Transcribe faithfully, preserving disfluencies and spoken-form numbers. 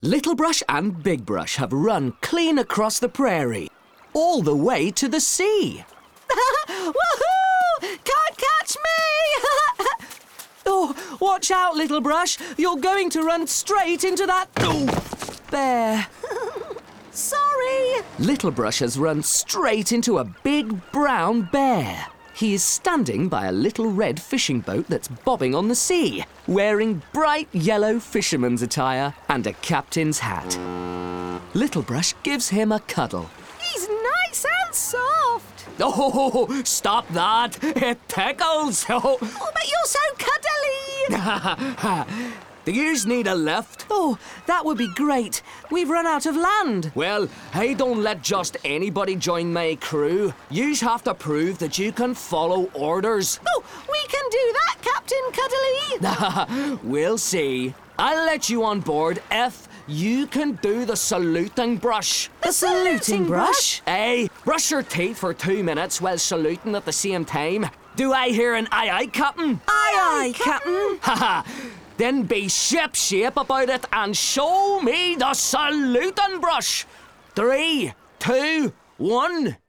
Little Brush and Big Brush have run clean across the prairie, all the way to the sea. Woohoo! Can't catch me! Oh, watch out, Little Brush. You're going to run straight into that oh, bear. Sorry. Little Brush has run straight into a big brown bear. He is standing by a little red fishing boat that's bobbing on the sea, wearing bright yellow fisherman's attire and a captain's hat. Little Brush gives him a cuddle. He's nice and soft. Oh, stop that! It tickles! Oh, but you're so cuddly. Do yous need a lift? Oh, that would be great. We've run out of land. Well, I don't let just anybody join my crew. Yous have to prove that you can follow orders. Oh, we can do that, Captain Cuddly. We'll see. I'll let you on board if you can do the saluting brush. The, the saluting, saluting brush? Aye, brush your teeth for two minutes while saluting at the same time. Do I hear an aye aye, Captain? Aye aye, Captain. Haha. Then be ship-shape about it and show me the saluting brush. Three, two, one.